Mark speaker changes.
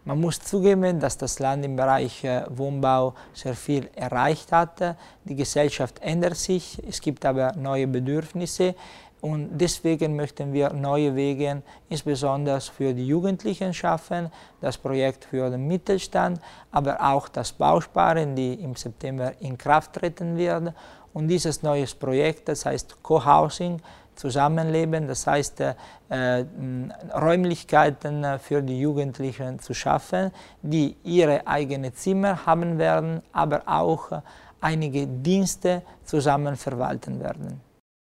Speaker 1: Man muss zugeben, dass das Land im Bereich Wohnbau sehr viel erreicht hat. Die Gesellschaft ändert sich, es gibt aber neue Bedürfnisse. Und deswegen möchten wir neue Wege, insbesondere für die Jugendlichen, schaffen, das Projekt für den Mittelstand, aber auch das Bausparen, die im September in Kraft treten wird. Und dieses neue Projekt, das heißt Co-Housing, Zusammenleben, das heißt Räumlichkeiten für die Jugendlichen zu schaffen, die ihre eigenen Zimmer haben werden, aber auch einige Dienste zusammen verwalten werden.